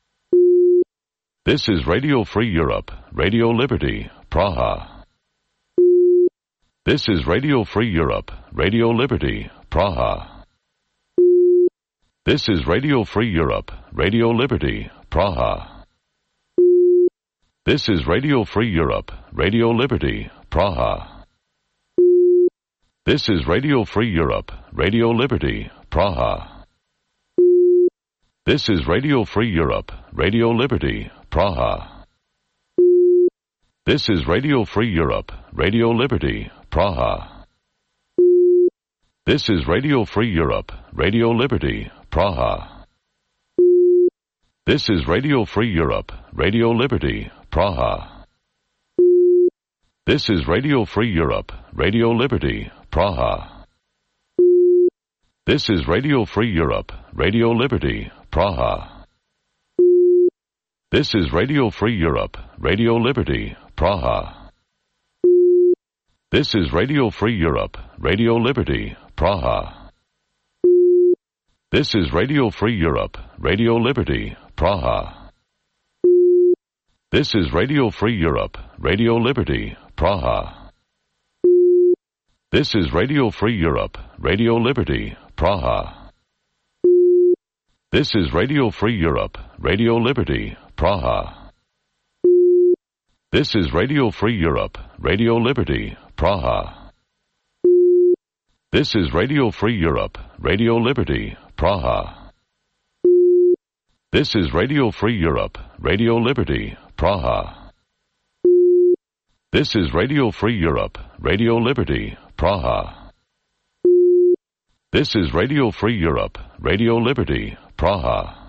This is Radio Free Europe, Radio Liberty, Praha. This is Radio Free Europe, Radio Liberty, Praha. This is Radio Free Europe, Radio Liberty, Praha. This is Radio Free Europe, Radio Liberty, Praha. This is Radio Free Europe, Radio Liberty, Praha. This is Radio Free Europe, Radio Liberty, Praha. This is Radio Free Europe, Radio Liberty, Praha. This is Radio Free Europe, Radio Liberty, Praha. This is Radio Free Europe, Radio Liberty, Praha. This is Radio Free Europe, Radio Liberty, Praha. This is Radio Free Europe, Radio Liberty, Praha. This is Radio Free Europe, Radio Liberty, Praha. This is Radio Free Europe, Radio Liberty, Praha. This is Radio Free Europe, Radio Liberty, Praha. This is Radio Free Europe, Radio Liberty, Praha. This is Radio Free Europe, Radio Liberty, Praha. This is Radio Free Europe, Radio Liberty, Praha. This is Radio Free Europe, Radio Liberty, Praha. This is Radio Free Europe, Radio Liberty, Praha. This is Radio Free Europe, Radio Liberty, Praha. This is Radio Free Europe, Radio Liberty, Praha. This is Radio Free Europe, Radio Liberty, Praha.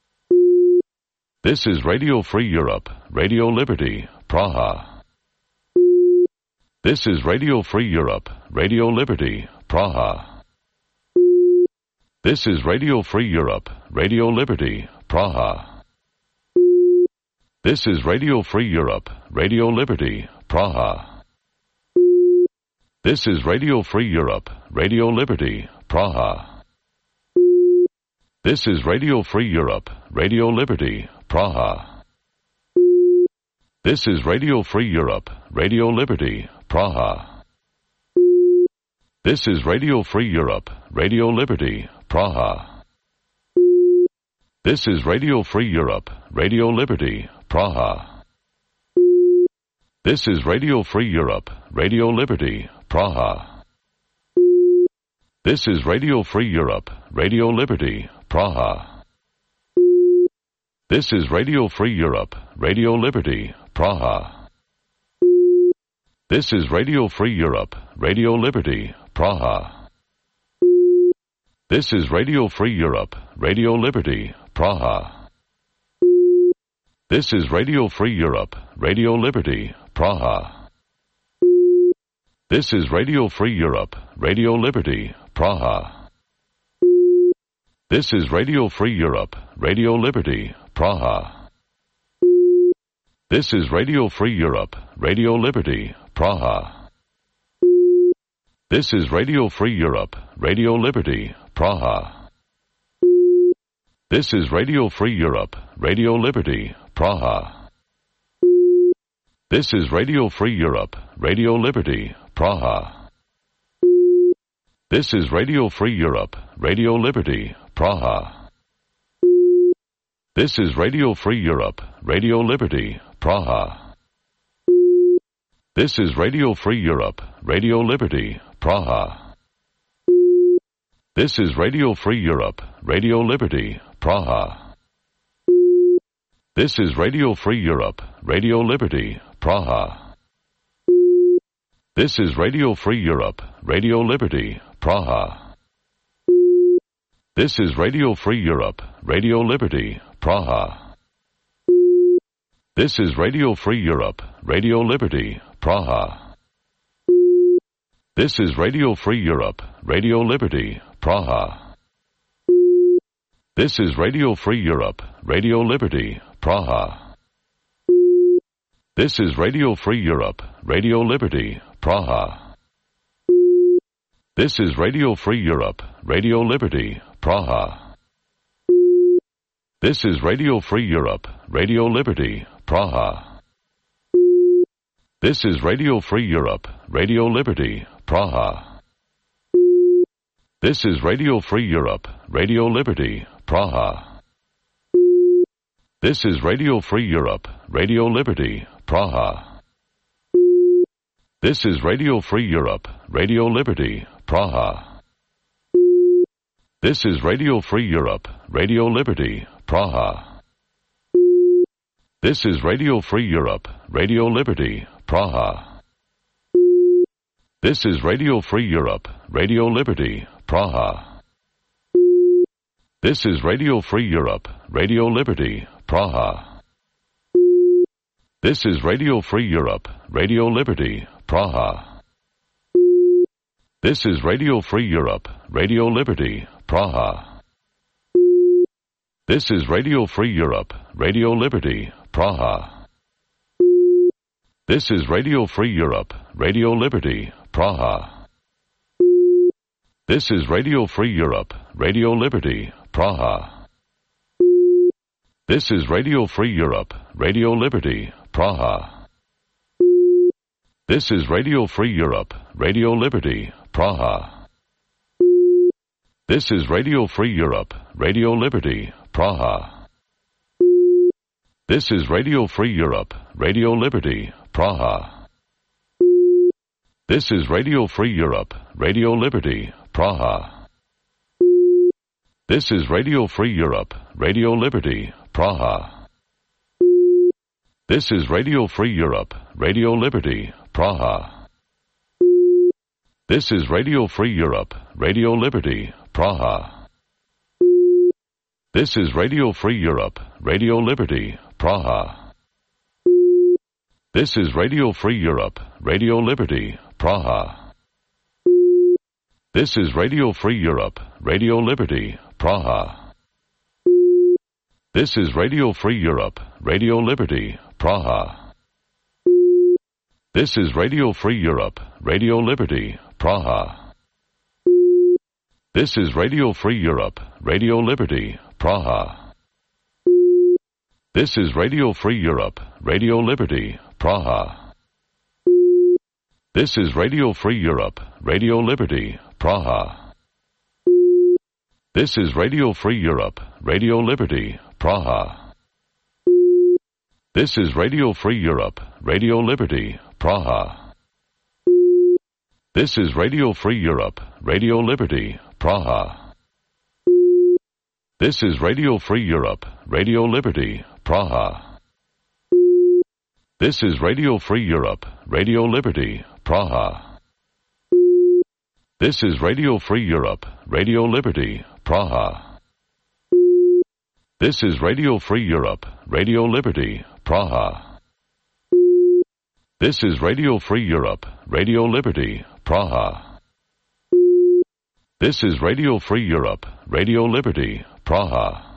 This is Radio Free Europe, Radio Liberty, Praha. This is Radio Free Europe, Radio Liberty, Praha. This is Radio Free Europe, Radio Liberty, Praha. This is Radio Free Europe, Radio Liberty, Praha. This is Radio Free Europe, Radio Liberty, Praha. This is Radio Free Europe, Radio Liberty, Praha. This is Radio Free Europe, Radio Liberty, Praha. This is Radio Free Europe, Radio Liberty, Praha. This is Radio Free Europe, Radio Liberty, Praha. This is Radio Free Europe, Radio Liberty, Praha. This is Radio Free Europe, Radio Liberty, Praha. This is Radio Free Europe, Radio Liberty, Praha. This is Radio Free Europe, Radio Liberty, Praha. This is Radio Free Europe, Radio Liberty, Praha. This is Radio Free Europe, Radio Liberty, Praha. This is Radio Free Europe, Radio Liberty, Praha. This is Radio Free Europe, Radio Liberty, Praha. This is Radio Free Europe, Radio Liberty, Praha. This is Radio Free Europe, Radio Liberty, Praha. This is Radio Free Europe, Radio Liberty, Praha. This is Radio Free Europe, Radio Liberty, Praha. This is Radio Free Europe, Radio Liberty, Praha. This is Radio Free Europe, Radio Liberty, Praha. This is Radio Free Europe, Radio Liberty, Praha. This is Radio Free Europe, Radio Liberty, Praha. This is Radio Free Europe, Radio Liberty, Praha. This is Radio Free Europe, Radio Liberty, Praha. This is Radio Free Europe, Radio Liberty, Praha. This is Radio Free Europe, Radio Liberty, Praha. This is Radio Free Europe, Radio Liberty, Praha. This is Radio Free Europe, Radio Liberty, Praha. This is Radio Free Europe, Radio Liberty, Praha. This is Radio Free Europe, Radio Liberty, Praha. This is Radio Free Europe, Radio Liberty, Praha. This is Radio Free Europe, Radio Liberty, Praha. This is Radio Free Europe, Radio Liberty, Praha. This is Radio Free Europe, Radio Liberty, Praha. This is Radio Free Europe, Radio Liberty, Praha. This is Radio Free Europe, Radio Liberty, Praha. This is Radio Free Europe, Radio Liberty, Praha. This is Radio Free Europe, Radio Liberty, Praha. This is Radio Free Europe, Radio Liberty, Praha. This is Radio Free Europe, Radio Liberty, Praha. This is Radio Free Europe, Radio Liberty, Praha. This is Radio Free Europe, Radio Liberty, Praha. This is Radio Free Europe, Radio Liberty, Praha. This is Radio Free Europe, Radio Liberty, Praha. This is Radio Free Europe, Radio Liberty, Praha. This is Radio Free Europe, Radio Liberty, Praha. This is Radio Free Europe, Radio Liberty, Praha. This is Radio Free Europe, Radio Liberty, Praha. This is Radio Free Europe, Radio Liberty, Praha. This is Radio Free Europe, Radio Liberty, Praha. This is Radio Free Europe, Radio Liberty, Praha. This is Radio Free Europe, Radio Liberty, Praha. This is Radio Free Europe, Radio Liberty, Praha. This is Radio Free Europe, Radio Liberty, Praha. This is Radio Free Europe, Radio Liberty, Praha. This is Radio Free Europe, Radio Liberty, Praha. This is Radio Free Europe, Radio Liberty, Praha. This is Radio Free Europe, Radio Liberty, Praha. This is Radio Free Europe, Radio Liberty, Praha. This is Radio Free Europe, Radio Liberty, Praha. This is Radio Free Europe, Radio Liberty, Praha. This is Radio Free Europe, Radio Liberty, Praha. This is Radio Free Europe, Radio Liberty, Praha. This is Radio Free Europe, Radio Liberty, Praha. This is Radio Free Europe, Radio Liberty, Praha. This is Radio Free Europe, Radio Liberty, Praha. This is Radio Free Europe, Radio Liberty, Praha. This is Radio Free Europe, Radio Liberty, Praha. This is Radio Free Europe, Radio Liberty, Praha.